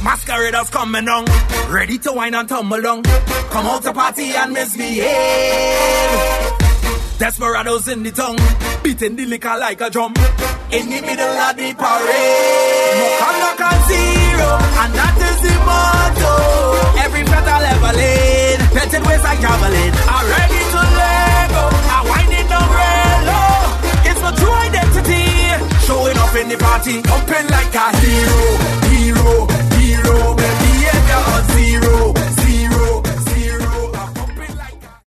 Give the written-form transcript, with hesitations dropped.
Masqueraders coming on, ready to wine and tumble down. Come out to party and misbehave. Desperados in the tongue, beating the liquor like a drum. In the middle of the parade, no conduct and zero, and that is the motto. Every feather level in, petted ways like javelin. I'm ready to let go, I'm winding down real low. It's my true identity, showing up in the party, jumping like a hero.